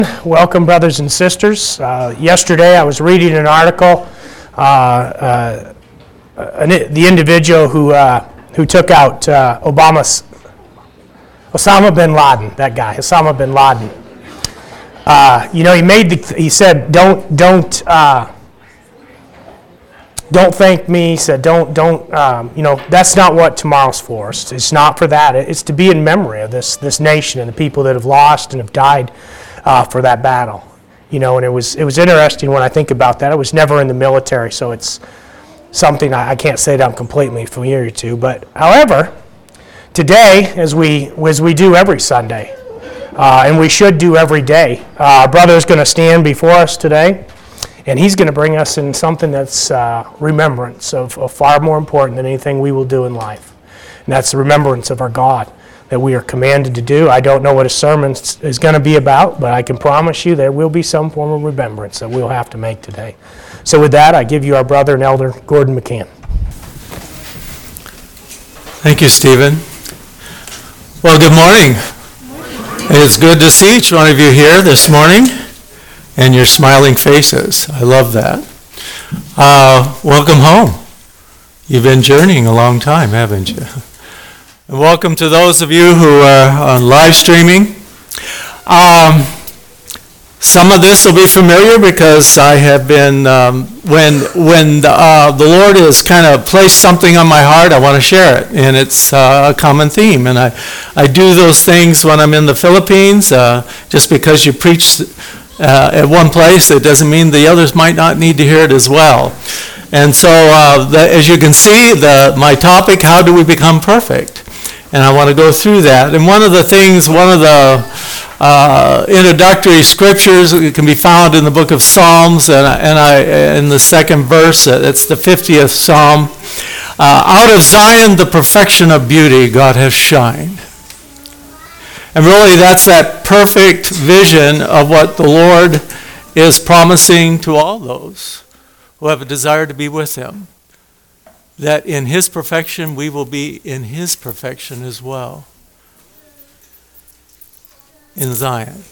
Welcome, brothers and sisters. Yesterday I was reading an article, the individual who took out Osama bin Laden, that guy, Osama bin Laden. He said, don't thank me. He said, that's not what tomorrow's for. It's not for that. It's to be in memory of this nation and the people that have lost and have died for that battle. And it was interesting when I think about that. I was never in the military, so it's something I can't say that I'm completely familiar to. But however, today, as we do every Sunday, and we should do every day, our brother is going to stand before us today, and he's going to bring us in something that's remembrance of far more important than anything we will do in life. And that's the remembrance of our God that we are commanded to do. I don't know what his sermon is going to be about, but I can promise you there will be some form of remembrance that we'll have to make today. So with that, I give you our brother and elder, Gordon McCann. Thank you, Stephen. Well, good morning. It's good to see each one of you here this morning and your smiling faces. I love that. Welcome home. You've been journeying a long time, haven't you? And welcome to those of you who are on live streaming. Some of this will be familiar because I have been, when the Lord has kind of placed something on my heart, I want to share it. And it's a common theme. And I do those things when I'm in the Philippines. Just because you preach at one place, it doesn't mean the others might not need to hear it as well. And so, as you can see, my topic, how do we become perfect? And I want to go through that. And one of the introductory scriptures can be found in the book of Psalms, and in the second verse, it's the 50th Psalm. Out of Zion, the perfection of beauty, God has shined. And really, that's that perfect vision of what the Lord is promising to all those who have a desire to be with him. That in his perfection, we will be in his perfection as well. In Zion.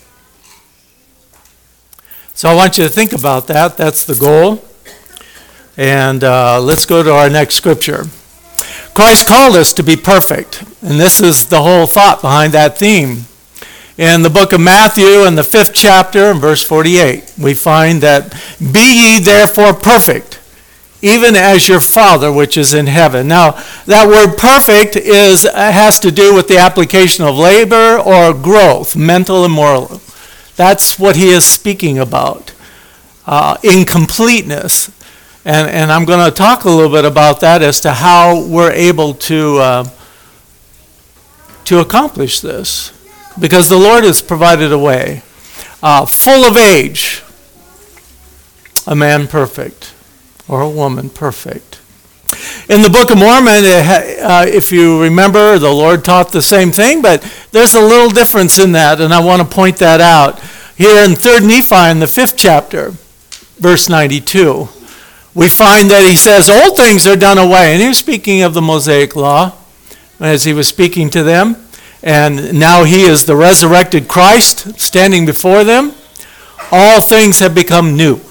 So I want you to think about that. That's the goal. And let's go to our next scripture. Christ called us to be perfect. And this is the whole thought behind that theme. In the book of Matthew, in the 5th chapter, in verse 48, we find that, "Be ye therefore perfect, even as your Father which is in heaven." Now, that word perfect has to do with the application of labor or growth, mental and moral. That's what he is speaking about, in completeness. And I'm going to talk a little bit about that as to how we're able to accomplish this. Because the Lord has provided a way. Full of age, a man perfect. Or a woman perfect. In the Book of Mormon, if you remember, the Lord taught the same thing, but there's a little difference in that, and I want to point that out. Here in 3rd Nephi, in the 5th chapter, verse 92, we find that he says, "Old things are done away." And he was speaking of the Mosaic Law, as he was speaking to them, and now he is the resurrected Christ standing before them. All things have become new.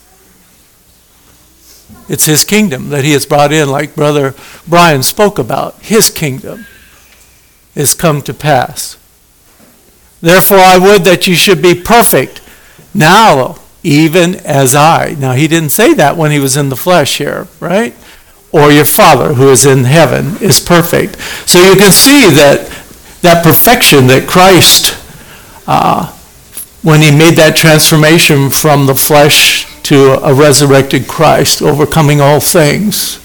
It's his kingdom that he has brought in, like Brother Brian spoke about. His kingdom is come to pass. "Therefore I would that you should be perfect now, even as I." Now he didn't say that when he was in the flesh here, right? "Or your Father who is in heaven is perfect." So you can see that perfection that Christ, when he made that transformation from the flesh to a resurrected Christ, overcoming all things,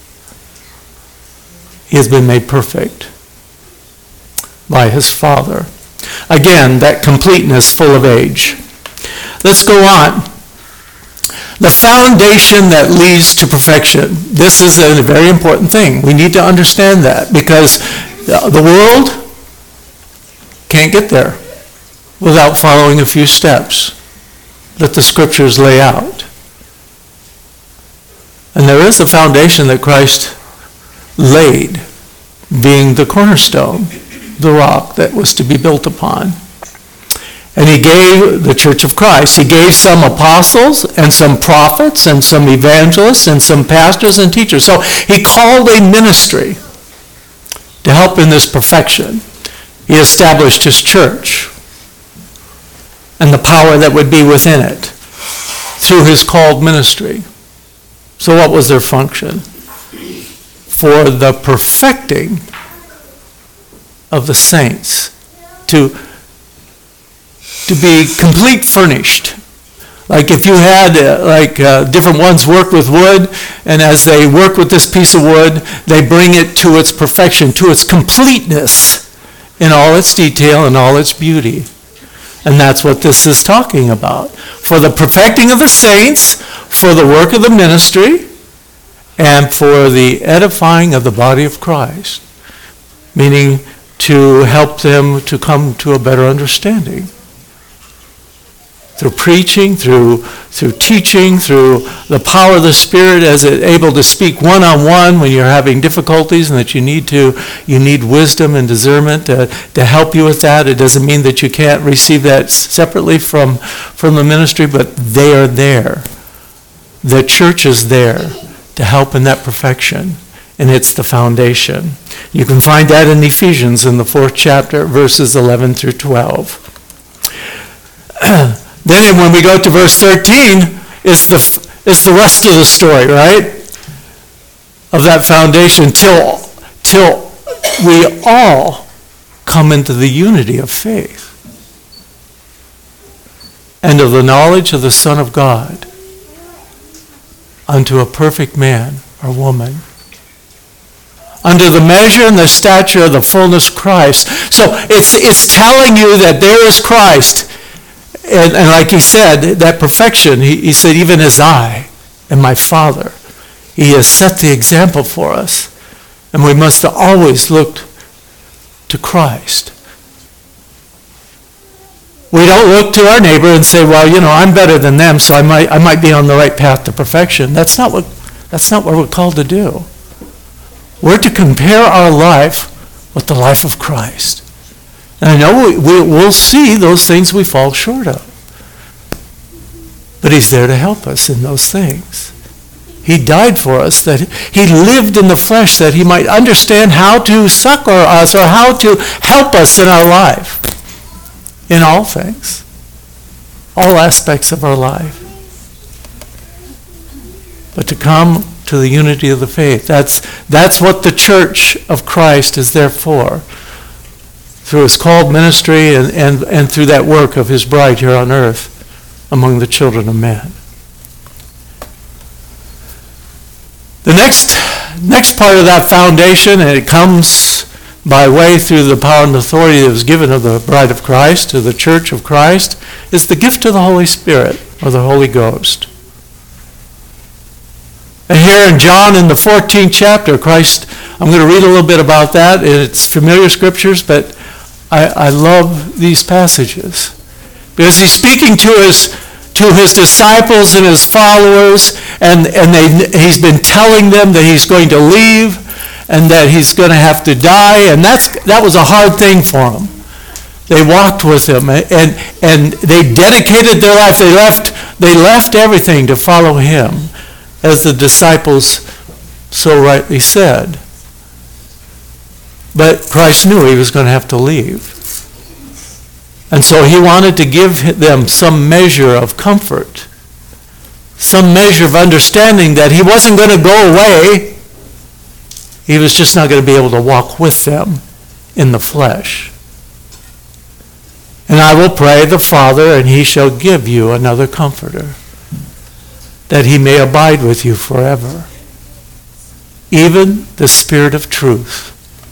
he has been made perfect by his Father. Again, that completeness, full of age. Let's go on. The foundation that leads to perfection. This is a very important thing. We need to understand that because the world can't get there without following a few steps that the scriptures lay out. And there is a foundation that Christ laid, being the cornerstone, the rock that was to be built upon. And he gave the church of Christ. He gave some apostles and some prophets and some evangelists and some pastors and teachers. So he called a ministry to help in this perfection. He established his church and the power that would be within it through his called ministry. So what was their function? For the perfecting of the saints, to be complete furnished. Like if you had different ones work with wood, and as they work with this piece of wood, they bring it to its perfection, to its completeness in all its detail and all its beauty. And that's what this is talking about. For the perfecting of the saints, for the work of the ministry, and for the edifying of the body of Christ. Meaning to help them to come to a better understanding. Through preaching, through teaching, through the power of the Spirit as it able to speak one-on-one when you're having difficulties and that you need wisdom and discernment to help you with that. It doesn't mean that you can't receive that separately from the ministry, but they are there. The church is there to help in that perfection, and it's the foundation. You can find that in Ephesians in the 4th chapter, verses 11 through 12. Then when we go to verse 13, it's the rest of the story, right? Of that foundation till we all come into the unity of faith and of the knowledge of the Son of God unto a perfect man or woman, under the measure and the stature of the fullness of Christ. So it's telling you that there is Christ. And like he said, that perfection, he said, even as I and my Father, he has set the example for us. And we must always look to Christ. We don't look to our neighbor and say, well, I'm better than them, so I might be on the right path to perfection. That's not what we're called to do. We're to compare our life with the life of Christ. And I know we'll see those things we fall short of. But he's there to help us in those things. He died for us, that he lived in the flesh that he might understand how to succor us or how to help us in our life. In all things. All aspects of our life. But to come to the unity of the faith. That's what the church of Christ is there for. Through his called ministry and through that work of his bride here on earth among the children of men. The next part of that foundation, and it comes by way through the power and authority that was given of the bride of Christ, to the church of Christ, is the gift of the Holy Spirit, or the Holy Ghost. And here in John, in the 14th chapter, Christ, I'm going to read a little bit about that. It's familiar scriptures, but I love these passages. Because he's speaking to his disciples and his followers, and he's been telling them that he's going to leave, and that he's going to have to die, and that was a hard thing for them. They walked with him, and they dedicated their life. They left everything to follow him, as the disciples so rightly said. But Christ knew he was going to have to leave. And so he wanted to give them some measure of comfort, some measure of understanding that he wasn't going to go away. He was just not going to be able to walk with them in the flesh. And I will pray the Father, and he shall give you another comforter, that he may abide with you forever, even the Spirit of truth,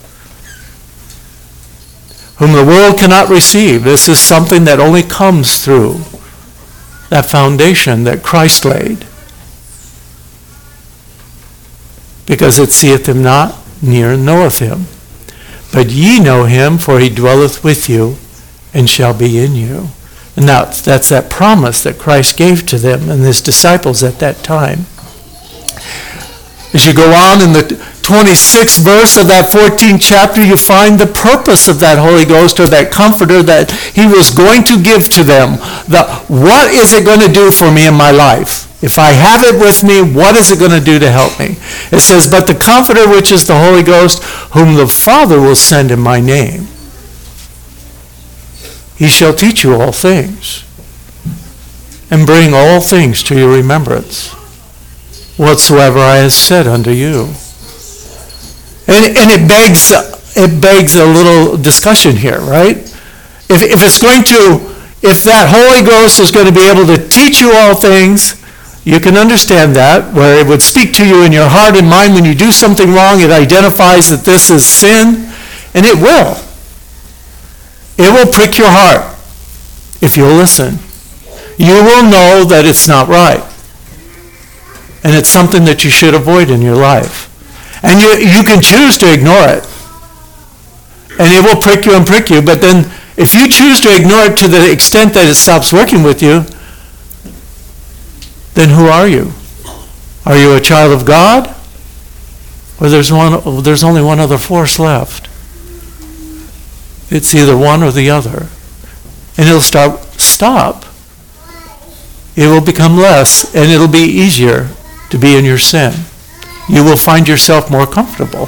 whom the world cannot receive. This is something that only comes through that foundation that Christ laid. Because it seeth him not, neither knoweth him. But ye know him, for he dwelleth with you, and shall be in you. And now that's that promise that Christ gave to them and his disciples at that time. As you go on in the 26th verse of that 14th chapter, you find the purpose of that Holy Ghost or that Comforter that he was going to give to them. What is it going to do for me in my life? If I have it with me, what is it going to do to help me? It says, but the Comforter, which is the Holy Ghost, whom the Father will send in my name, he shall teach you all things and bring all things to your remembrance, whatsoever I have said unto you. And it begs a little discussion here, right? If that Holy Ghost is going to be able to teach you all things, you can understand that, where it would speak to you in your heart and mind when you do something wrong. It identifies that this is sin, and it will. It will prick your heart if you'll listen. You will know that it's not right. And it's something that you should avoid in your life. And you can choose to ignore it. And it will prick you and prick you. But then if you choose to ignore it to the extent that it stops working with you, then who are you? Are you a child of God? Or there's only one other force left. It's either one or the other. And it'll stop. It will become less, and it'll be easier to be in your sin. You will find yourself more comfortable.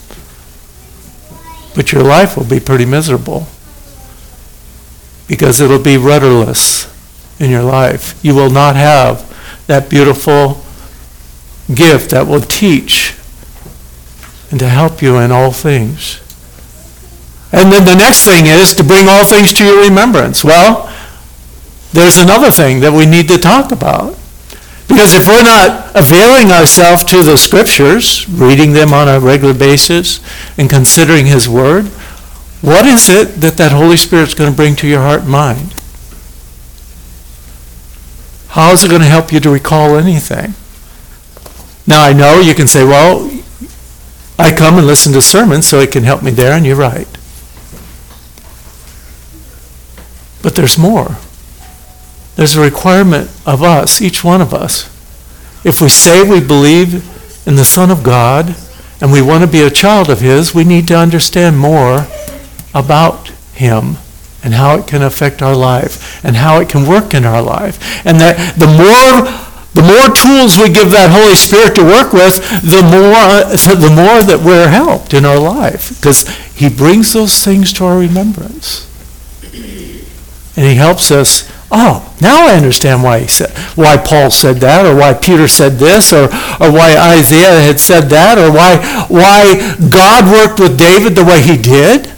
But your life will be pretty miserable because it'll be rudderless in your life. You will not have that beautiful gift that will teach and to help you in all things. And then the next thing is to bring all things to your remembrance. Well, there's another thing that we need to talk about. Because if we're not availing ourselves to the Scriptures, reading them on a regular basis, and considering His Word, what is it that Holy Spirit's going to bring to your heart and mind? How is it going to help you to recall anything? Now, I know you can say, well, I come and listen to sermons, so it can help me there, and you're right. But there's more. There's a requirement of us, each one of us. If we say we believe in the Son of God and we want to be a child of His, we need to understand more about Him and how it can affect our life and how it can work in our life. And that the more tools we give that Holy Spirit to work with, the more that we're helped in our life, because He brings those things to our remembrance. And He helps us. Oh, now I understand why Paul said that, or why Peter said this, or why Isaiah had said that, or why God worked with David the way He did.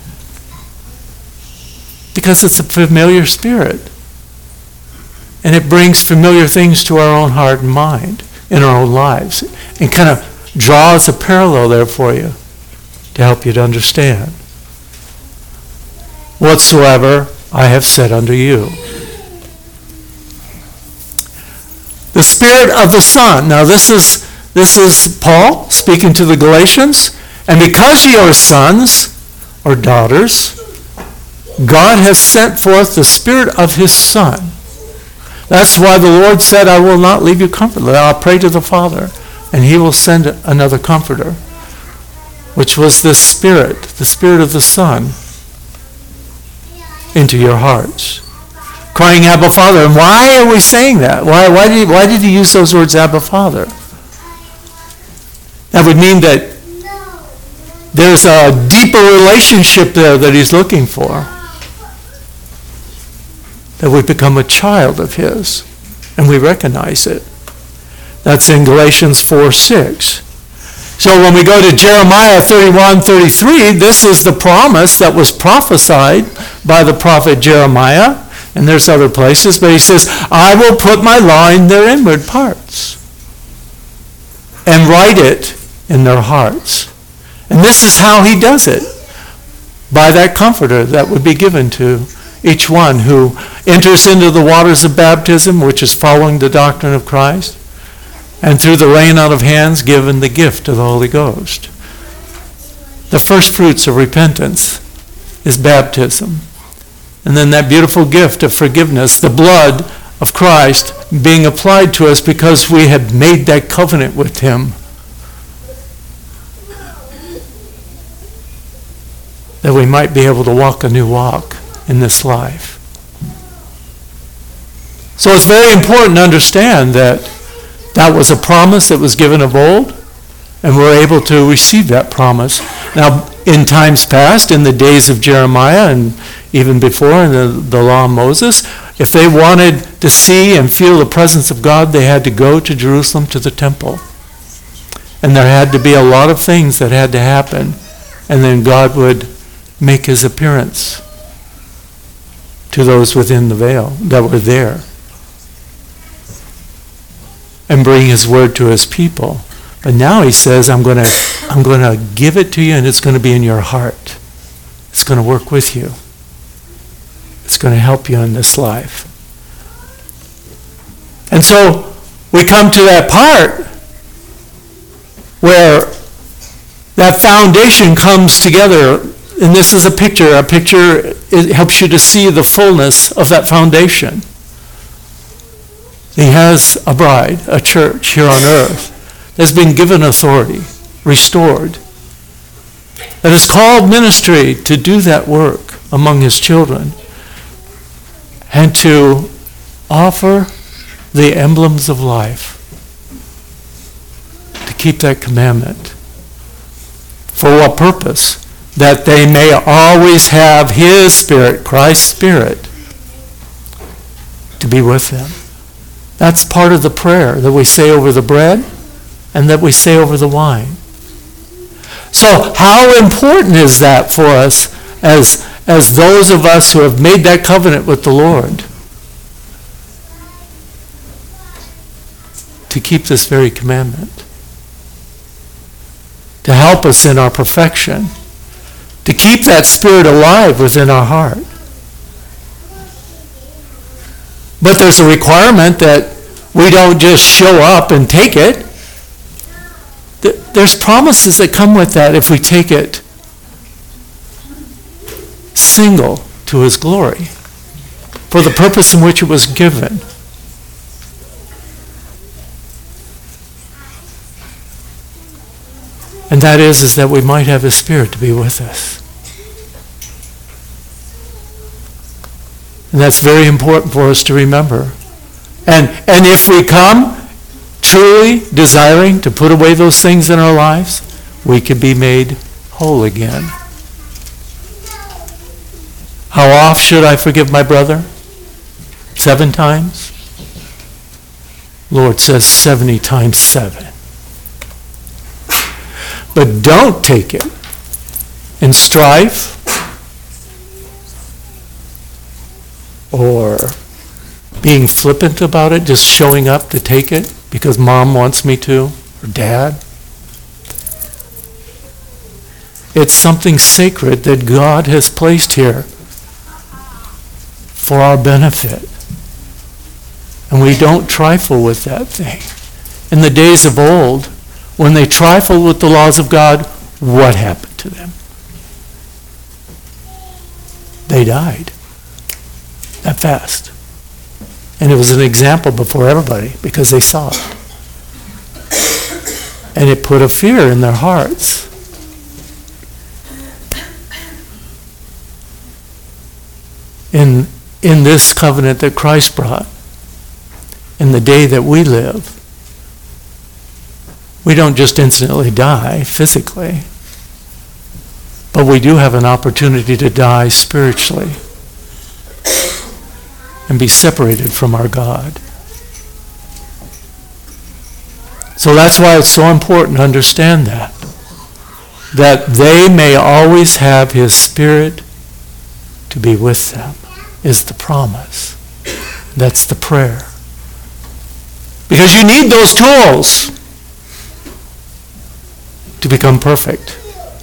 Because it's a familiar spirit. And it brings familiar things to our own heart and mind in our own lives. And kind of draws a parallel there for you to help you to understand. Whatsoever I have said unto you. The Spirit of the Son. Now this is Paul speaking to the Galatians. And because ye are sons or daughters, God has sent forth the Spirit of His Son. That's why the Lord said, I will not leave you comfortless. I'll pray to the Father, and He will send another Comforter, which was the Spirit of the Son, into your hearts. Crying, Abba, Father. And why are we saying that? Why did He use those words, Abba, Father? That would mean that there's a deeper relationship there that He's looking for. That we become a child of His, and we recognize it. That's in Galatians 4:6. So when we go to Jeremiah 31:33, this is the promise that was prophesied by the prophet Jeremiah, and there's other places, but he says, I will put my law in their inward parts and write it in their hearts. And this is how He does it, by that Comforter that would be given to each one who enters into the waters of baptism, which is following the doctrine of Christ, and through the laying on of hands given the gift of the Holy Ghost. The first fruits of repentance is baptism. And then that beautiful gift of forgiveness, the blood of Christ being applied to us because we have made that covenant with Him that we might be able to walk a new walk in this life. So it's very important to understand that that was a promise that was given of old, and we're able to receive that promise. Now, in times past, in the days of Jeremiah and even before in the law of Moses, if they wanted to see and feel the presence of God, they had to go to Jerusalem to the temple. And there had to be a lot of things that had to happen, and then God would make his appearance to those within the veil that were there and bring his word to his people. But now he says, I'm going to give it to you, and it's going to be in your heart. It's going to work with you. It's going to help you in this life. And so we come to that part where that foundation comes together. And this is a picture. A picture, it helps you to see the fullness of that foundation. He has a bride, a church here on earth, that's been given authority, restored, that is called ministry to do that work among his children and to offer the emblems of life, to keep that commandment. For what purpose? That they may always have his Spirit, Christ's Spirit, to be with them. That's part of the prayer that we say over the bread and that we say over the wine. So how important is that for us as those of us who have made that covenant with the Lord to keep this very commandment, to help us in our perfection, to keep that Spirit alive within our heart. But there's a requirement that we don't just show up and take it. There's promises that come with that if we take it single to his glory for the purpose in which it was given. And that is that we might have his Spirit to be with us. And that's very important for us to remember. And if we come truly desiring to put away those things in our lives, we can be made whole again. How oft should I forgive my brother? 7 times? Lord says 70 times 7. But don't take it in strife or being flippant about it, just showing up to take it because mom wants me to, or dad. It's something sacred that God has placed here for our benefit. And we don't trifle with that thing. In the days of old, when they trifled with the laws of God, what happened to them? They died that fast. And it was an example before everybody because they saw it. And it put a fear in their hearts. In this covenant that Christ brought, in the day that we live, we don't just instantly die physically, but we do have an opportunity to die spiritually and be separated from our God. So that's why it's so important to understand that they may always have his Spirit to be with them, is the promise. That's the prayer. Because you need those tools to become perfect.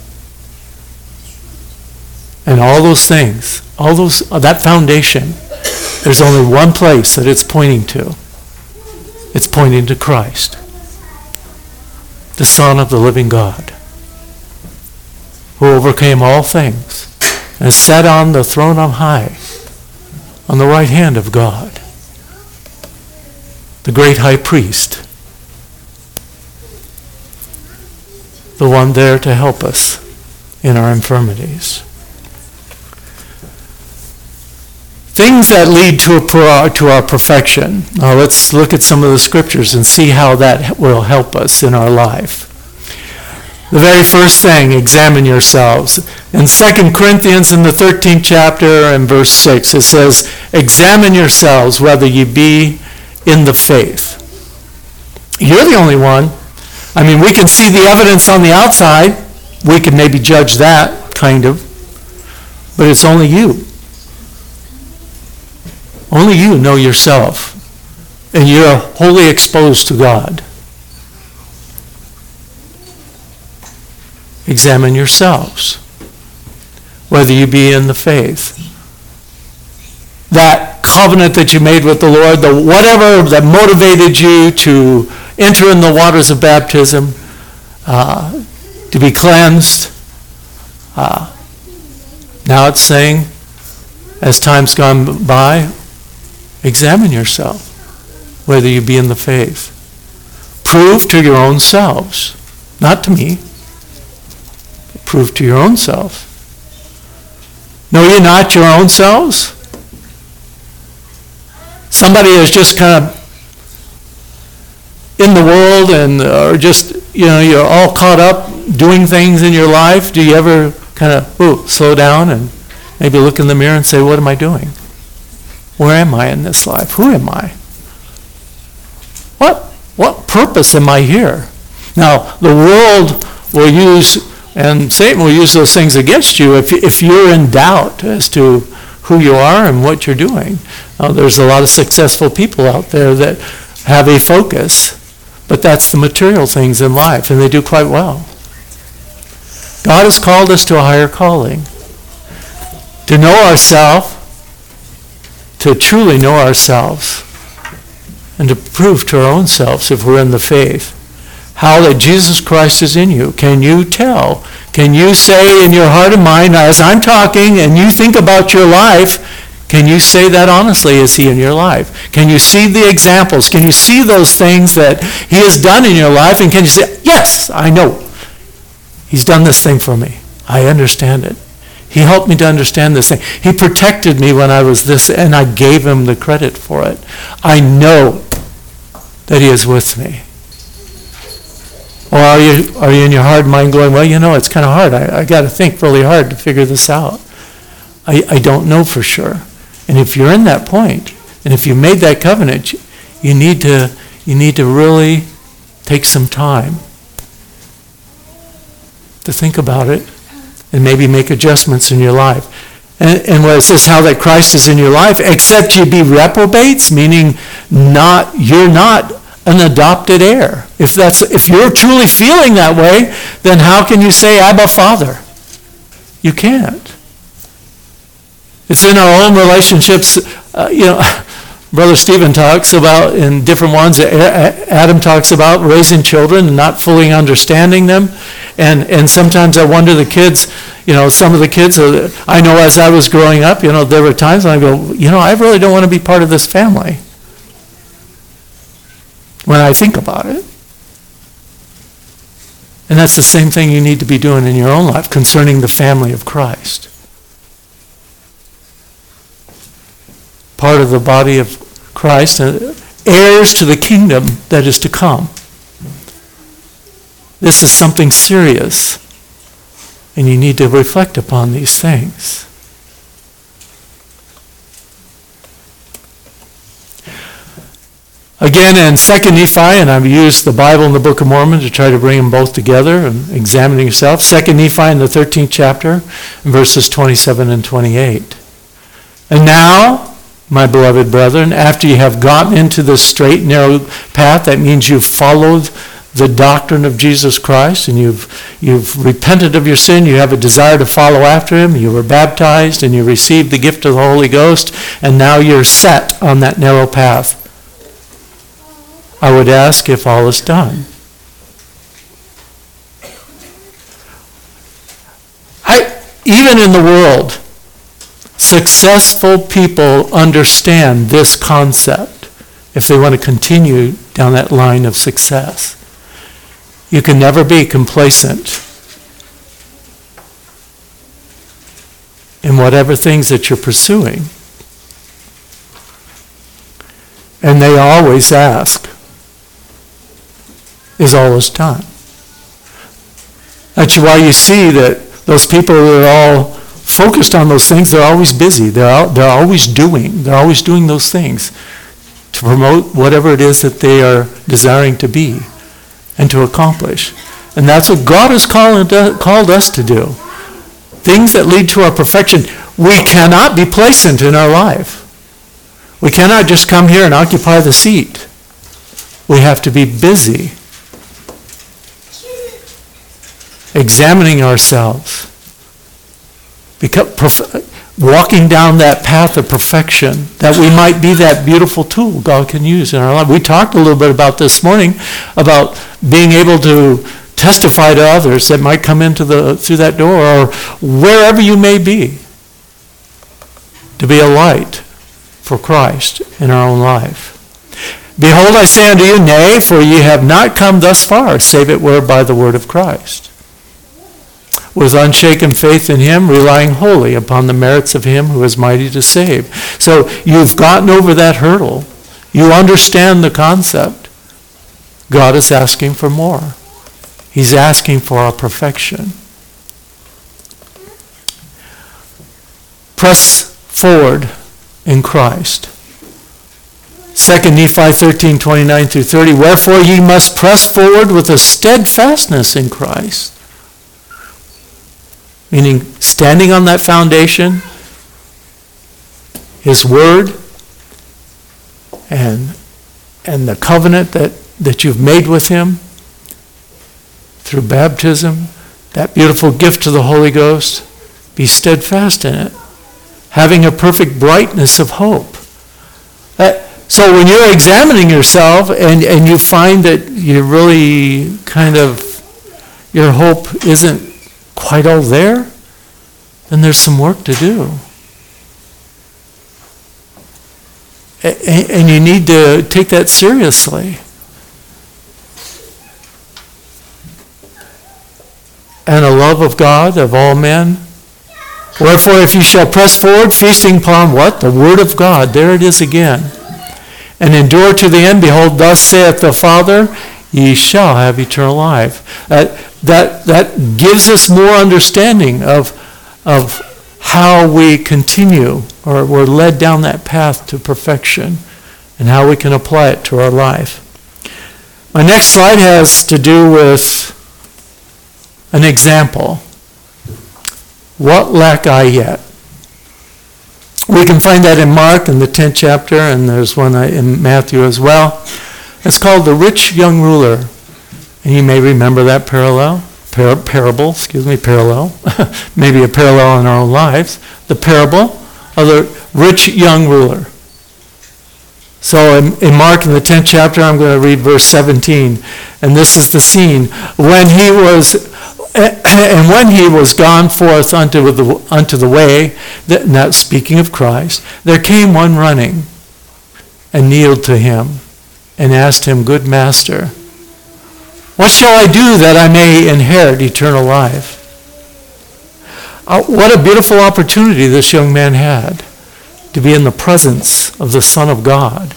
And all those things, that foundation, there's only one place that it's pointing to. It's pointing to Christ, the Son of the living God, who overcame all things and sat on the throne on high, on the right hand of God, the great high priest, the one there to help us in our infirmities. Things that lead to our perfection. Now let's look at some of the scriptures and see how that will help us in our life. The very first thing, examine yourselves. In 2 Corinthians in the 13th chapter and verse 6, it says, examine yourselves whether ye be in the faith. You're the only one. I mean, we can see the evidence on the outside. We can maybe judge that, kind of. But it's only you. Only you know yourself. And you're wholly exposed to God. Examine yourselves, whether you be in the faith. That covenant that you made with the Lord, the whatever that motivated you to enter in the waters of baptism, to be cleansed. Now it's saying, as time's gone by, examine yourself, whether you be in the faith. Prove to your own selves, not to me. Prove to your own self. Know ye not your own selves? Somebody is just kind of in the world and or just, you're all caught up doing things in your life. Do you ever kind of slow down and maybe look in the mirror and say, what am I doing? Where am I in this life? Who am I? What purpose am I here? Now, the world will use, and Satan will use those things against you if you're in doubt as to who you are and what you're doing. There's a lot of successful people out there that have a focus, but that's the material things in life, and they do quite well. God has called us to a higher calling. To know ourselves, to truly know ourselves, and to prove to our own selves, if we're in the faith, how that Jesus Christ is in you. Can you tell? Can you say in your heart and mind, as I'm talking and you think about your life, can you say that honestly? Is he in your life? Can you see the examples? Can you see those things that he has done in your life? And can you say, yes, I know. He's done this thing for me. I understand it. He helped me to understand this thing. He protected me when I was this, and I gave him the credit for it. I know that he is with me. Or are you in your hard mind going, well, it's kind of hard. I got to think really hard to figure this out. I don't know for sure. And if you're in that point, and if you made that covenant, you need to really take some time to think about it and maybe make adjustments in your life. And where it says how that Christ is in your life, except you be reprobates, meaning you're not an adopted heir. If you're truly feeling that way, then how can you say, Abba, Father? You can't. It's in our own relationships. Brother Stephen talks about in different ones. Adam talks about raising children and not fully understanding them. And sometimes I wonder the kids, some of the kids, I know as I was growing up, there were times when I go, I really don't want to be part of this family. When I think about it. And that's the same thing you need to be doing in your own life concerning the family of Christ. Part of the body of Christ, heirs to the kingdom that is to come. This is something serious, and you need to reflect upon these things. Again, in 2 Nephi, and I've used the Bible and the Book of Mormon to try to bring them both together and examining yourself. 2 Nephi in the 13th chapter, verses 27 and 28. And now, my beloved brethren, after you have gotten into the straight and narrow path, that means you've followed the doctrine of Jesus Christ, and you've repented of your sin, you have a desire to follow after him, you were baptized, and you received the gift of the Holy Ghost, and now you're set on that narrow path. I would ask if all is done. Even in the world, successful people understand this concept if they want to continue down that line of success. You can never be complacent in whatever things that you're pursuing. and they always ask is always done. That's why you see that those people that are all focused on those things, they're always busy. They're always doing those things to promote whatever it is that they are desiring to be and to accomplish. And that's what God has called us to do. Things that lead to our perfection. We cannot be complacent in our life. We cannot just come here and occupy the seat. We have to be busy examining ourselves, walking down that path of perfection, that we might be that beautiful tool God can use in our life. We talked a little bit about this morning, about being able to testify to others that might come into through that door, or wherever you may be, to be a light for Christ in our own life. Behold, I say unto you, nay, for ye have not come thus far, save it were by the word of Christ, with unshaken faith in him, relying wholly upon the merits of him who is mighty to save. So you've gotten over that hurdle. You understand the concept. God is asking for more. He's asking for our perfection. Press forward in Christ. 2 Nephi 13:29 through 30. Wherefore ye must press forward with a steadfastness in Christ. Meaning standing on that foundation, his word, and the covenant that you've made with him through baptism, that beautiful gift of the Holy Ghost. Be steadfast in it, having a perfect brightness of hope. So when you're examining yourself and you find that you really your hope isn't quite all there, then there's some work to do. And you need to take that seriously. And a love of God, of all men. Wherefore, if you shall press forward, feasting upon what? The word of God. There it is again. And endure to the end, behold, thus saith the Father, ye shall have eternal life. That gives us more understanding of how we continue, or we're led down that path to perfection, and how we can apply it to our life. My next slide has to do with an example. What lack I yet? We can find that in Mark in the 10th chapter, and there's one in Matthew as well. It's called the rich young ruler. And you may remember that parallel. Maybe a parallel in our own lives. The parable of the rich young ruler. So in Mark in the 10th chapter, I'm going to read verse 17. And this is the scene. When he was gone forth unto the way, now speaking of Christ, there came one running and kneeled to him and asked him, Good master, what shall I do that I may inherit eternal life? What a beautiful opportunity this young man had to be in the presence of the Son of God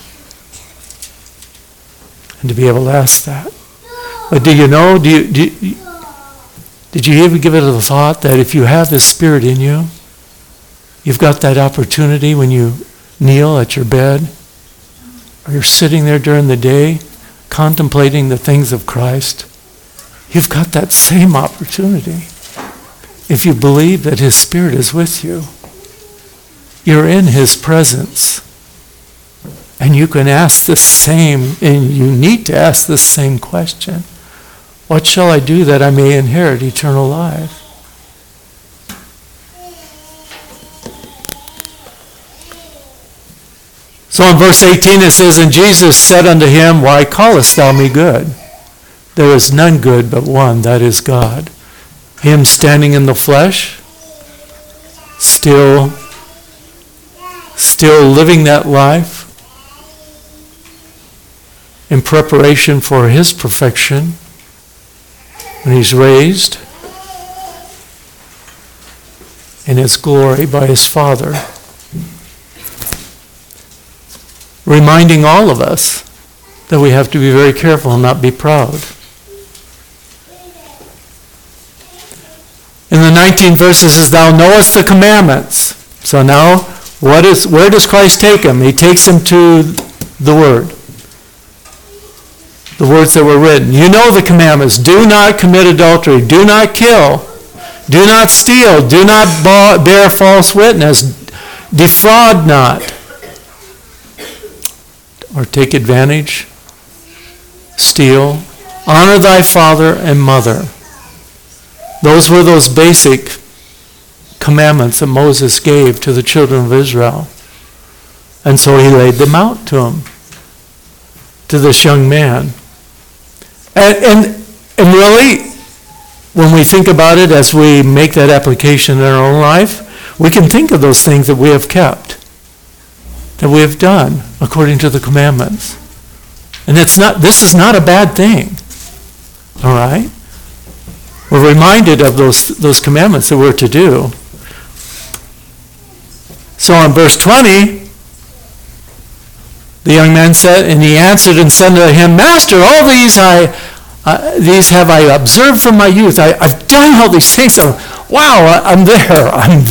and to be able to ask that. But do you know, did you ever give it a thought that if you have this Spirit in you, you've got that opportunity when you kneel at your bed, or you're sitting there during the day contemplating the things of Christ, you've got that same opportunity. If you believe that his Spirit is with you, you're in his presence. And you can ask the same, and you need to ask the same question. What shall I do that I may inherit eternal life? So in verse 18 it says, And Jesus said unto him, Why callest thou me good? There is none good but one, that is God. Him standing in the flesh, still living that life in preparation for his perfection when he's raised in his glory by his Father. reminding all of us that we have to be very careful and not be proud. In the 19 verses, it says, thou knowest the commandments. So now, where does Christ take him? He takes him to the Word. The words that were written. You know the commandments. Do not commit adultery. Do not kill. Do not steal. Do not bear false witness. Defraud not. Or take advantage. Steal. Honor thy father and mother. Those were those basic commandments that Moses gave to the children of Israel. And so he laid them out to him, to this young man. And really, when we think about it, as we make that application in our own life, we can think of those things that we have kept, that we have done according to the commandments. And this is not a bad thing. All right? We're reminded of those commandments that we're to do. So in verse 20, the young man said, and he answered and said to him, Master, all these have I observed from my youth. I've done all these things. Wow, I'm there.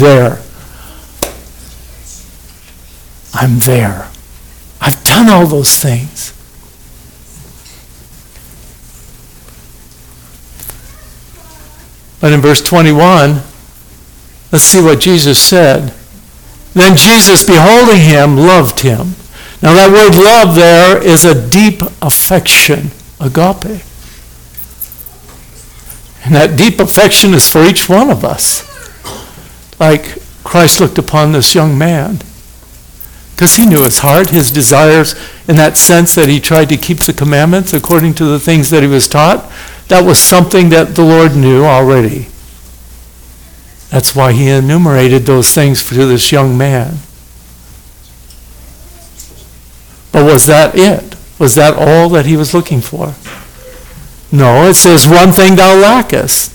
I've done all those things. But in verse 21, let's see what Jesus said. Then Jesus, beholding him, loved him. Now that word love there is a deep affection, agape. And that deep affection is for each one of us. Like Christ looked upon this young man. Because he knew his heart, his desires, in that sense that he tried to keep the commandments according to the things that he was taught. That was something that the Lord knew already. That's why he enumerated those things to this young man. But was that it? Was that all that he was looking for? No, it says, one thing thou lackest.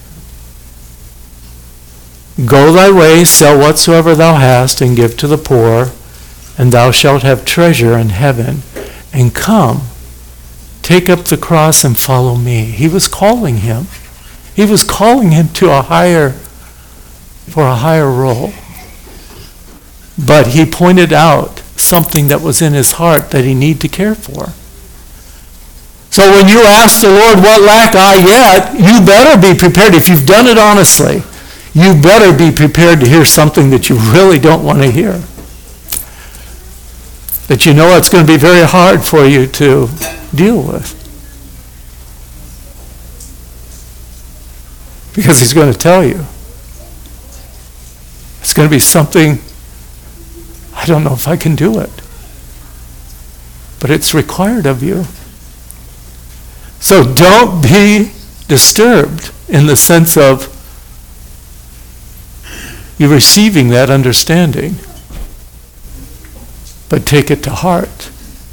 Go thy way, sell whatsoever thou hast, and give to the poor, and thou shalt have treasure in heaven. And come, take up the cross and follow me. He was calling him. He was calling him to for a higher role. But he pointed out something that was in his heart that he needed to care for. So when you ask the Lord, what lack I yet, you better be prepared. If you've done it honestly, you better be prepared to hear something that you really don't want to hear. That you know it's going to be very hard for you to deal with. Because he's going to tell you. It's going to be something, I don't know if I can do it. But it's required of you. So don't be disturbed in the sense of you receiving that understanding. But take it to heart.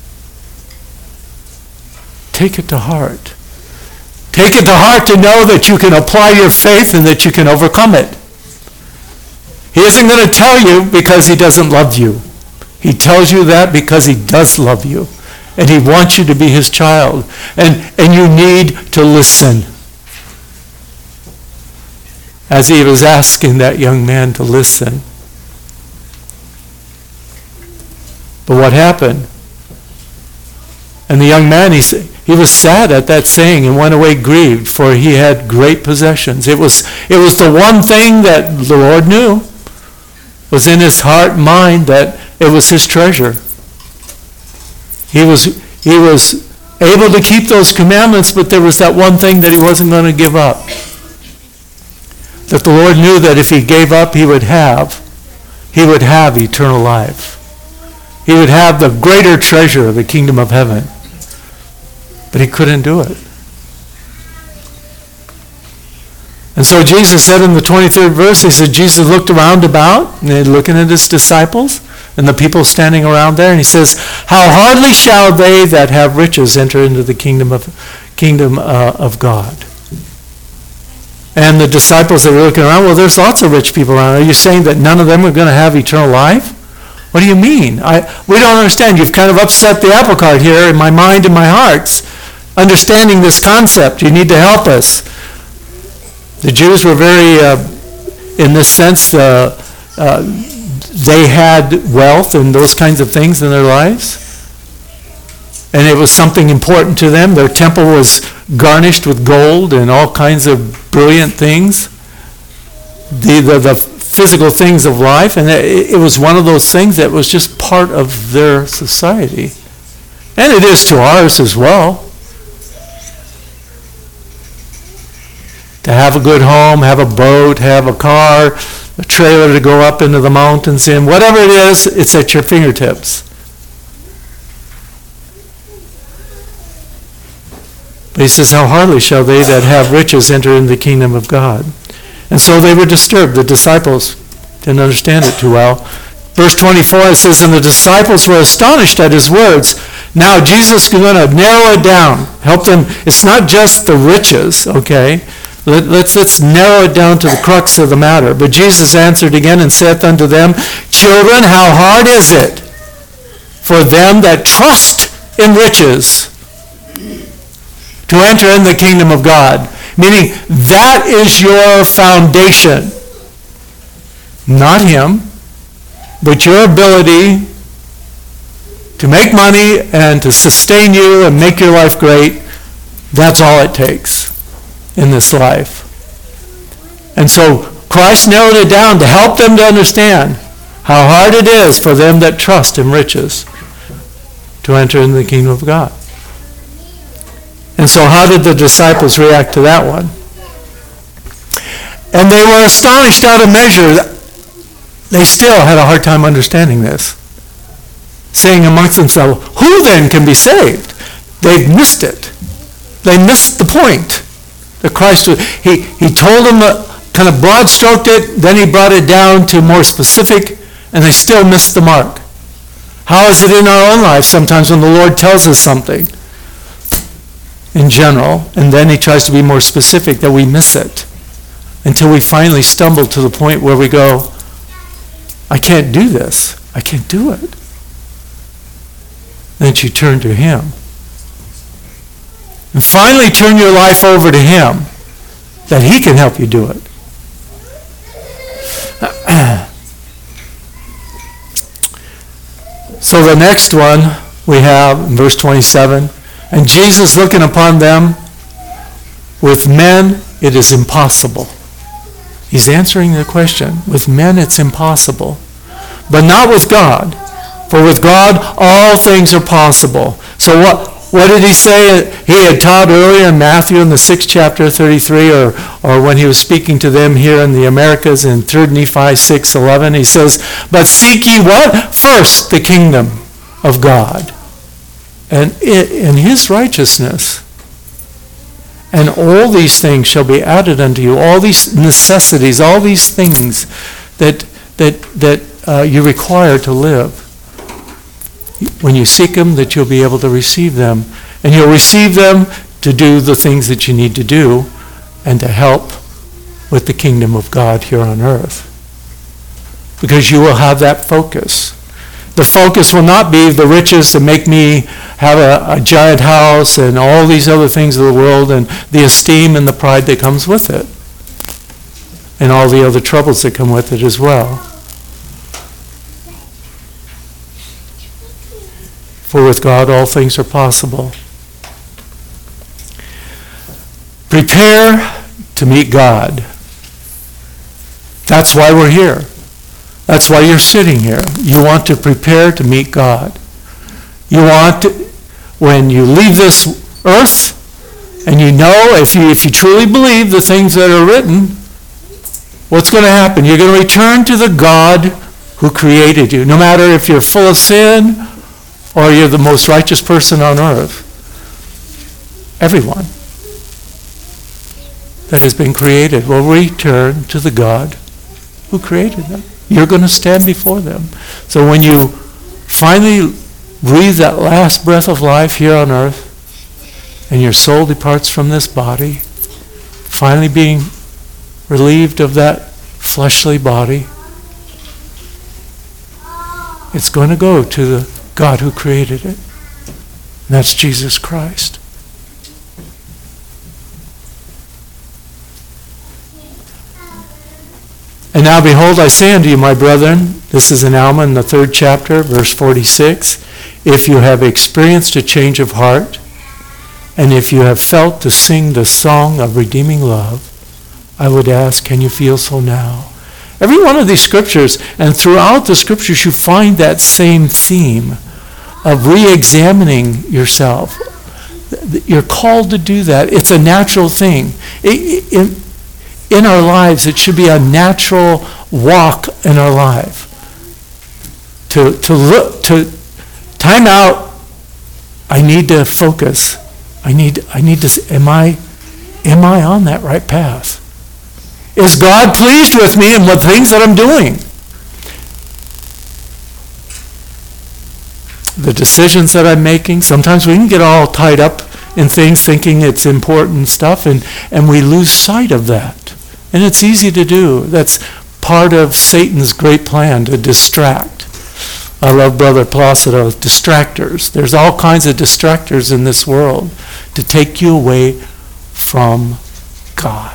Take it to heart. Take it to heart to know that you can apply your faith and that you can overcome it. He isn't going to tell you because he doesn't love you. He tells you that because he does love you. And he wants you to be his child. And you need to listen. As he was asking that young man to listen. But what happened? And the young man, he was sad at that saying and went away grieved, for he had great possessions. It was the one thing that the Lord knew was in his heart and mind, that it was his treasure. He was able to keep those commandments, but there was that one thing that he wasn't going to give up. That the Lord knew that if he gave up, he would have eternal life. He would have the greater treasure of the kingdom of heaven. But he couldn't do it. And so Jesus said in the 23rd verse, he said, Jesus looked around about, and looking at his disciples, and the people standing around there, and he says, how hardly shall they that have riches enter into the kingdom of God. And the disciples that were looking around, well, there's lots of rich people around. Are you saying that none of them are going to have eternal life? What do you mean? We don't understand. You've kind of upset the apple cart here in my mind and my hearts, understanding this concept. You need to help us. The Jews were very, in this sense, they had wealth and those kinds of things in their lives. And it was something important to them. Their temple was garnished with gold and all kinds of brilliant things. The physical things of life. And it was one of those things that was just part of their society. And it is to ours as well. To have a good home, have a boat, have a car, a trailer to go up into the mountains in, whatever it is, it's at your fingertips. But he says, how hardly shall they that have riches enter into the kingdom of God. And so they were disturbed. The disciples didn't understand it too well. Verse 24, it says, and the disciples were astonished at his words. Now Jesus is going to narrow it down, help them. It's not just the riches, okay? Let's narrow it down to the crux of the matter. But Jesus answered again and saith unto them, children, how hard is it for them that trust in riches to enter in the kingdom of God? Meaning, that is your foundation. Not him, but your ability to make money and to sustain you and make your life great. That's all it takes in this life. And so Christ narrowed it down to help them to understand how hard it is for them that trust in riches to enter into the kingdom of God. And so how did the disciples react to that one? And they were astonished out of measure. They still had a hard time understanding this. Saying amongst themselves, who then can be saved? They've missed it. They missed the point. That Christ, he told them, kind of broad-stroked it, then he brought it down to more specific, and they still missed the mark. How is it in our own lives sometimes when the Lord tells us something in general, and then he tries to be more specific, that we miss it until we finally stumble to the point where we go, I can't do this. I can't do it. Then you turn to him. And finally turn your life over to him, that he can help you do it. So the next one we have in verse 27, and Jesus looking upon them, with men it is impossible. He's answering the question. With men it's impossible, but not with God. For with God all things are possible. So what did he say? He had taught earlier in Matthew in the 6th chapter, 33, or when he was speaking to them here in the Americas in 3rd Nephi 6:11, he says, but seek ye what? First the kingdom of God and his righteousness. And all these things shall be added unto you. All these necessities, all these things that you require to live. When you seek them, that you'll be able to receive them. And you'll receive them to do the things that you need to do and to help with the kingdom of God here on earth. Because you will have that focus. The focus will not be the riches to make me have a giant house and all these other things of the world and the esteem and the pride that comes with it. And all the other troubles that come with it as well. For with God all things are possible. Prepare to meet God. That's why we're here. That's why you're sitting here. You want to prepare to meet God. You want to, when you leave this earth, and you know, if you truly believe the things that are written, what's going to happen? You're going to return to the God who created you. No matter if you're full of sin, or you're the most righteous person on earth. Everyone that has been created will return to the God who created them. You're going to stand before them. So when you finally breathe that last breath of life here on earth, and your soul departs from this body, finally being relieved of that fleshly body, It's going to go to the God who created it. And that's Jesus Christ. And now behold, I say unto you, my brethren, this is in Alma in the 3rd chapter, verse 46, if you have experienced a change of heart, and if you have felt to sing the song of redeeming love, I would ask, can you feel so now? Every one of these scriptures, and throughout the scriptures, you find that same theme of re-examining yourself. You're called to do that. It's a natural thing. In our lives, it should be a natural walk in our life. To look, to time out. I need to focus. I need to. Am I on that right path? Is God pleased with me and the things that I'm doing? The decisions that I'm making. Sometimes we can get all tied up in things, thinking it's important stuff, and we lose sight of that. And it's easy to do. That's part of Satan's great plan, to distract. I love Brother Placido, distractors. There's all kinds of distractors in this world to take you away from God.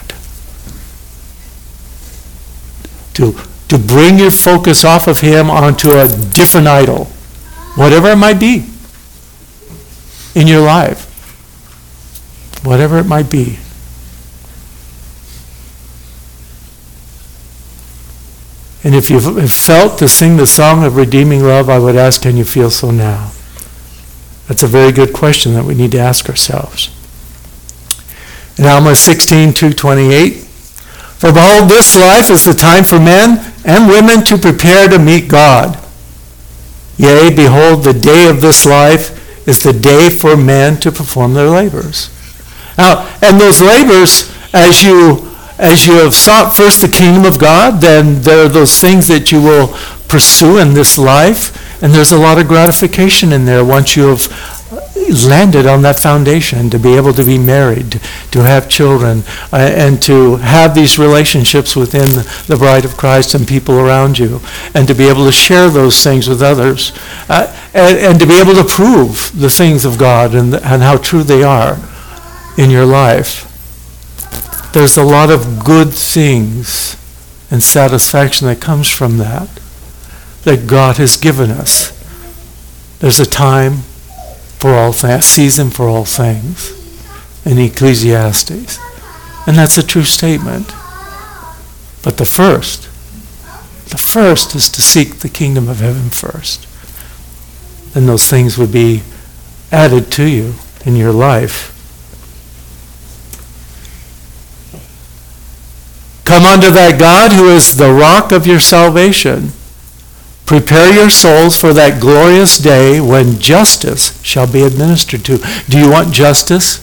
To bring your focus off of Him onto a different idol, whatever it might be in your life. Whatever it might be. And if you've felt to sing the song of redeeming love, I would ask, can you feel so now? That's a very good question that we need to ask ourselves. In Alma 16:2-28, for behold, this life is the time for men and women to prepare to meet God. Yea, behold, the day of this life is the day for men to perform their labors. Now, and those labors, as you have sought first the kingdom of God, then there are those things that you will pursue in this life, and there's a lot of gratification in there once you have landed on that foundation, to be able to be married, to have children, and to have these relationships within the bride of Christ and people around you, and to be able to share those things with others, and to be able to prove the things of God and how true they are in your life. There's a lot of good things and satisfaction that comes from that God has given us. There's a time for all things, a season for all things in Ecclesiastes. And that's a true statement. But the first is to seek the kingdom of heaven first. And those things would be added to you in your life. Come unto that God who is the rock of your salvation. Prepare your souls for that glorious day when justice shall be administered to. Do you want justice?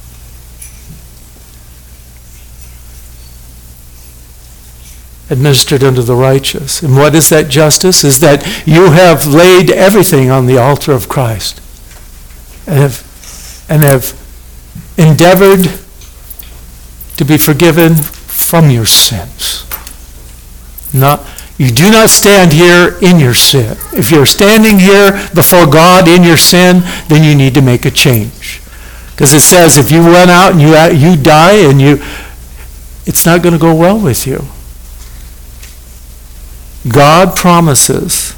Administered unto the righteous. And what is that justice? Is that you have laid everything on the altar of Christ and have endeavored to be forgiven from your sins. You do not stand here in your sin. If you're standing here before God in your sin, then you need to make a change. Because it says if you run out and you die, and it's not going to go well with you. God promises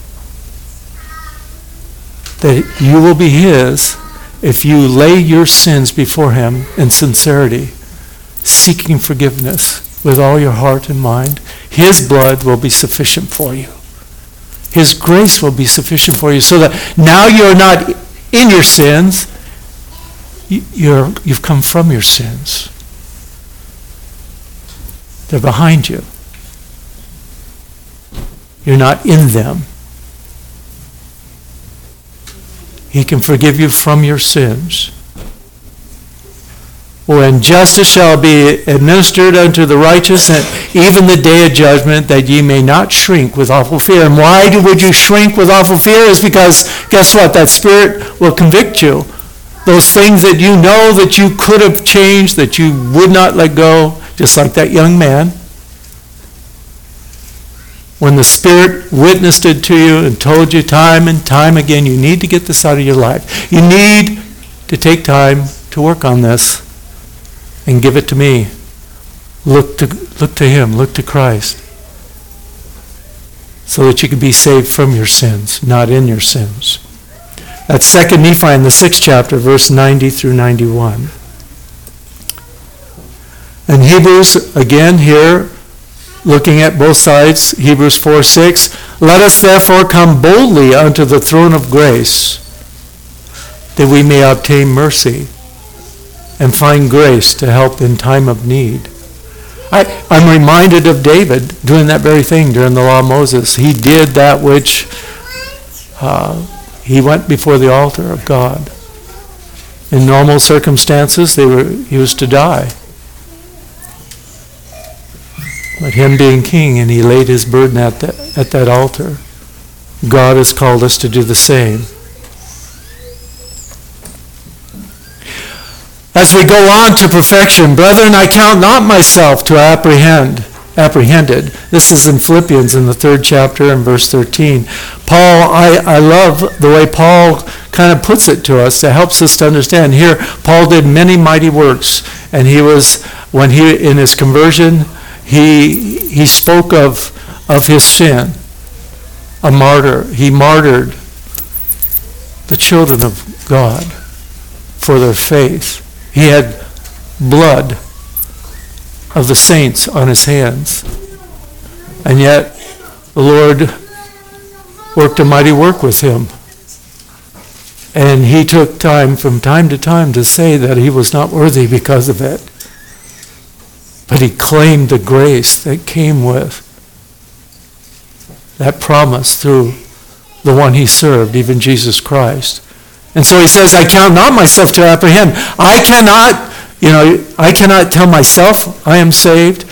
that you will be His if you lay your sins before Him in sincerity, seeking forgiveness with all your heart and mind. His blood will be sufficient for you. His grace will be sufficient for you, so that now you're not in your sins, you've come from your sins. They're behind you. You're not in them. He can forgive you from your sins. When justice shall be administered unto the righteous, and even the day of judgment, that ye may not shrink with awful fear. And why would you shrink with awful fear? Is because, guess what? That Spirit will convict you. Those things that you know that you could have changed, that you would not let go, just like that young man. when the Spirit witnessed it to you and told you time and time again, you need to get this out of your life. You need to take time to work on this and give it to me. Look to Him, look to Christ, so that you can be saved from your sins, not in your sins. That's 2 Nephi in the 6th chapter, verse 90 through 91. And Hebrews, again here, looking at both sides, Hebrews 4:6, let us therefore come boldly unto the throne of grace, that we may obtain mercy and find grace to help in time of need. I'm reminded of David doing that very thing during the law of Moses. He did that which he went before the altar of God. In normal circumstances, he was to die. But him being king, and he laid his burden at that altar. God has called us to do the same. As we go on to perfection, brethren, I count not myself to apprehended. This is in Philippians in the 3rd chapter and verse 13. Paul, I love the way Paul kind of puts it to us. It helps us to understand. Here, Paul did many mighty works, and when in his conversion, he spoke of his sin, a martyr. He martyred the children of God for their faith. He had blood of the saints on his hands. And yet the Lord worked a mighty work with him. And he took time from time to time to say that he was not worthy because of it. But he claimed the grace that came with that promise through the one he served, even Jesus Christ. And so he says, I count not myself to apprehend. I cannot tell myself I am saved.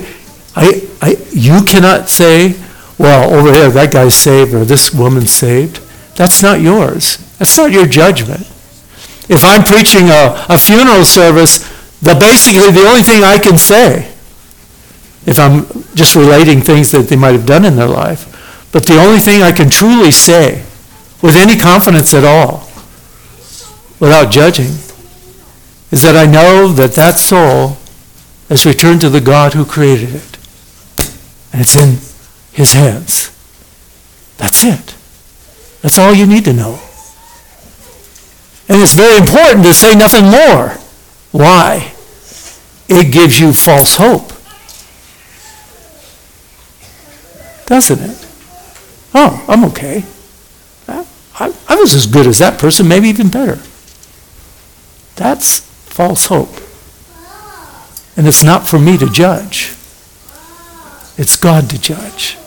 You cannot say, well, over here that guy's saved or this woman's saved. That's not yours. That's not your judgment. If I'm preaching a funeral service, basically the only thing I can say, if I'm just relating things that they might have done in their life, but the only thing I can truly say with any confidence at all, without judging, is that I know that soul has returned to the God who created it. And it's in His hands. That's it. That's all you need to know. And it's very important to say nothing more. Why? It gives you false hope. Doesn't it? Oh, I'm okay. I was as good as that person, maybe even better. That's false hope. And it's not for me to judge. It's God to judge.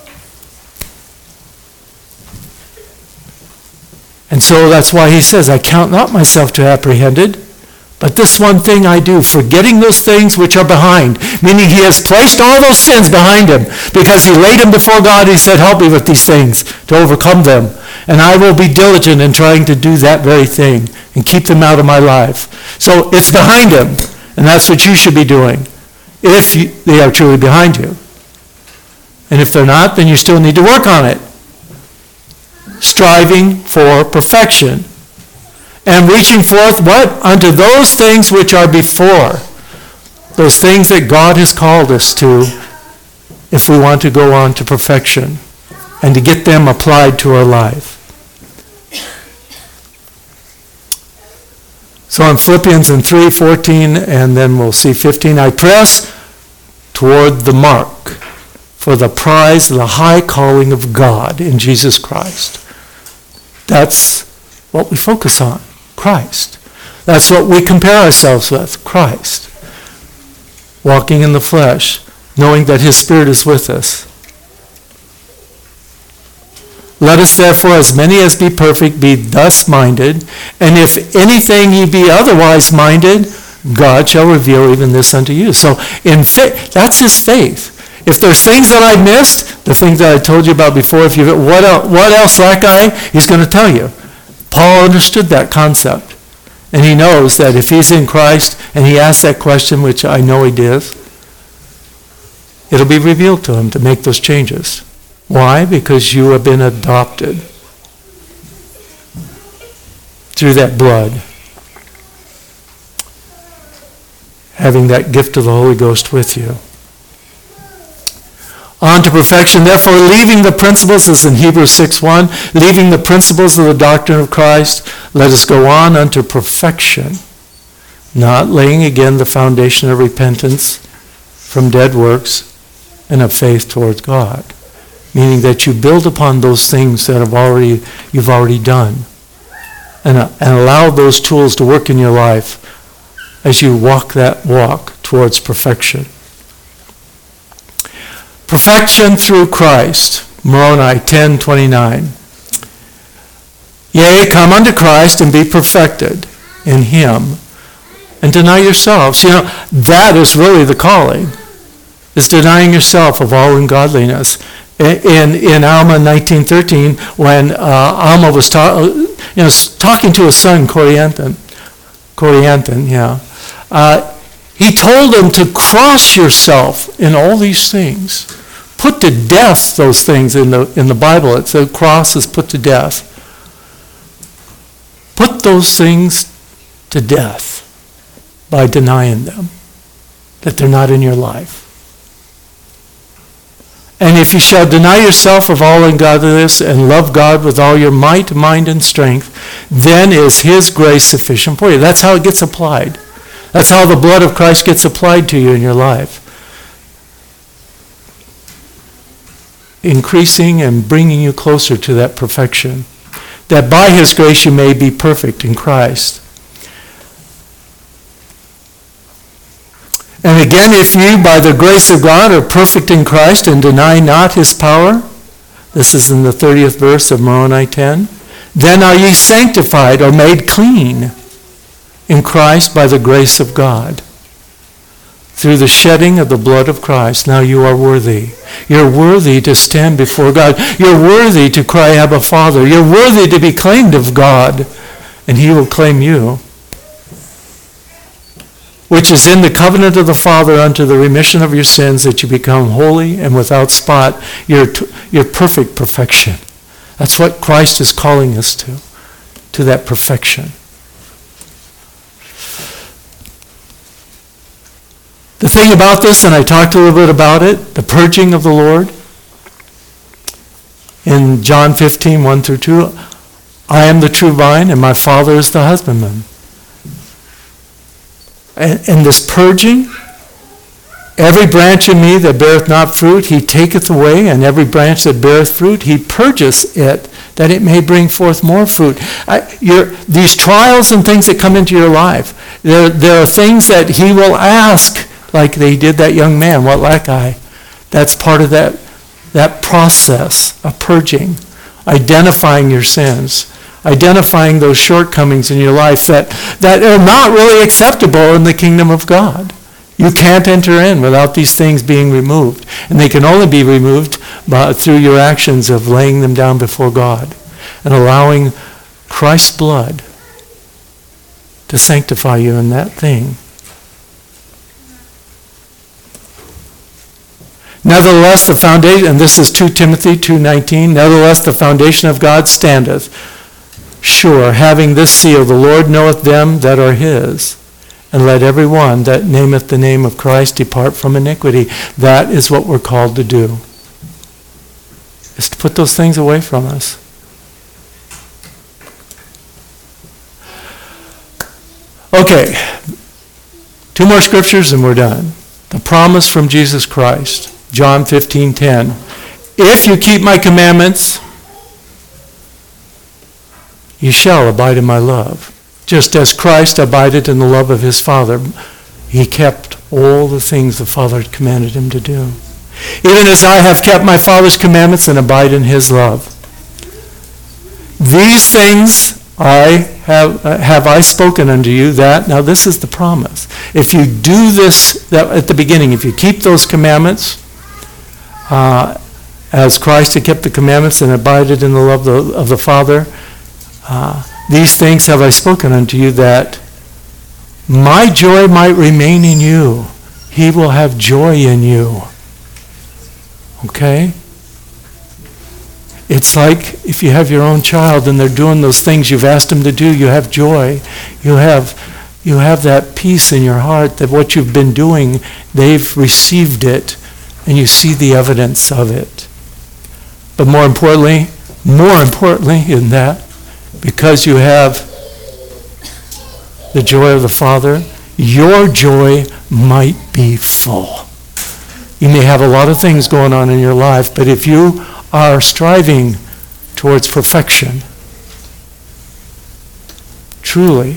And so that's why he says, I count not myself to apprehended, but this one thing I do, forgetting those things which are behind. Meaning he has placed all those sins behind him because he laid them before God. He said, help me with these things to overcome them. And I will be diligent in trying to do that very thing and keep them out of my life. So it's behind him. And that's what you should be doing if they are truly behind you. And if they're not, then you still need to work on it. Striving for perfection. And reaching forth what? Unto those things which are before. Those things that God has called us to if we want to go on to perfection and to get them applied to our life. So in Philippians in 3:14, and then we'll see 15, I press toward the mark for the prize of the high calling of God in Jesus Christ. That's what we focus on, Christ. That's what we compare ourselves with, Christ. Walking in the flesh, knowing that His Spirit is with us. Let us therefore, as many as be perfect, be thus minded, and if anything ye be otherwise minded, God shall reveal even this unto you. So in faith, that's His faith. If there's things that I missed, the things that I told you about before, if you what else lack I? He's going to tell you. Paul understood that concept. And he knows that if he's in Christ and he asks that question, which I know he did, it'll be revealed to him to make those changes. Why? Because you have been adopted through that blood, having that gift of the Holy Ghost with you. On to perfection, therefore, leaving the principles, as in Hebrews 6:1, leaving the principles of the doctrine of Christ, let us go on unto perfection, not laying again the foundation of repentance from dead works and of faith towards God. Meaning that you build upon those things that you've already done, and allow those tools to work in your life as you walk that walk towards perfection. Perfection through Christ, Moroni 10:29. Yea, come unto Christ and be perfected in him, and deny yourselves. That is really the calling, is denying yourself of all ungodliness. In Alma 19:13, when Alma was talking to his son, Corianton, he told him to cross yourself in all these things. Put to death those things in the Bible. It's the cross is put to death. Put those things to death by denying them, that they're not in your life. And if you shall deny yourself of all ungodliness and love God with all your might, mind, and strength, then is his grace sufficient for you. That's how it gets applied. That's how the blood of Christ gets applied to you in your life. Increasing and bringing you closer to that perfection, that by his grace you may be perfect in Christ. And again, if you by the grace of God are perfect in Christ and deny not his power, this is in the 30th verse of Moroni 10, then are ye sanctified or made clean in Christ by the grace of God, through the shedding of the blood of Christ. Now you are worthy. You're worthy to stand before God. You're worthy to cry, Abba, Father. You're worthy to be claimed of God, and he will claim you, which is in the covenant of the Father unto the remission of your sins, that you become holy and without spot, your perfect perfection. That's what Christ is calling us to that perfection. The thing about this, and I talked a little bit about it, the purging of the Lord, in John 15, 1 through 2, I am the true vine, and my Father is the husbandman. And this purging, every branch in me that beareth not fruit, he taketh away, and every branch that beareth fruit, he purgeth it, that it may bring forth more fruit. These trials and things that come into your life, there are things that he will ask, like they did that young man, that guy. That's part of that process of purging, identifying your sins, identifying those shortcomings in your life that are not really acceptable in the kingdom of God. You can't enter in without these things being removed. And they can only be removed through your actions of laying them down before God and allowing Christ's blood to sanctify you in that thing. Nevertheless, the foundation, and this is 2 Timothy 2:19, nevertheless the foundation of God standeth sure, having this seal, the Lord knoweth them that are his, and let every one that nameth the name of Christ depart from iniquity. That is what we're called to do, is to put those things away from us. Okay, 2 more scriptures and we're done. The promise from Jesus Christ, John 15:10. If you keep my commandments, you shall abide in my love. Just as Christ abided in the love of his Father, he kept all the things the Father had commanded him to do. Even as I have kept my Father's commandments and abide in his love. These things have I spoken unto you, that, now this is the promise. If you do this at the beginning, if you keep those commandments, as Christ had kept the commandments and abided in the love of the Father, these things have I spoken unto you, that my joy might remain in you. He will have joy in you. Okay? It's like if you have your own child and they're doing those things you've asked them to do, you have joy. You have that peace in your heart that what you've been doing, they've received it, and you see the evidence of it. But more importantly in that, because you have the joy of the Father, your joy might be full. You may have a lot of things going on in your life, but if you are striving towards perfection, truly,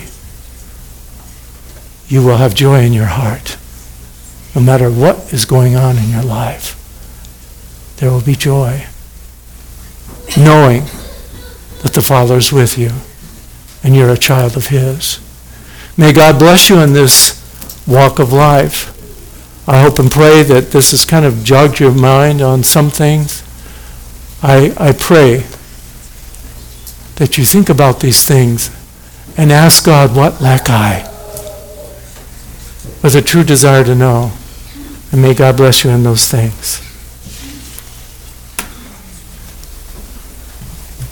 you will have joy in your heart. No matter what is going on in your life, there will be joy, knowing that the Father is with you and you're a child of His. May God bless you in this walk of life. I hope and pray that this has kind of jogged your mind on some things. I pray that you think about these things and ask God, what lack I? With a true desire to know. And may God bless you in those things.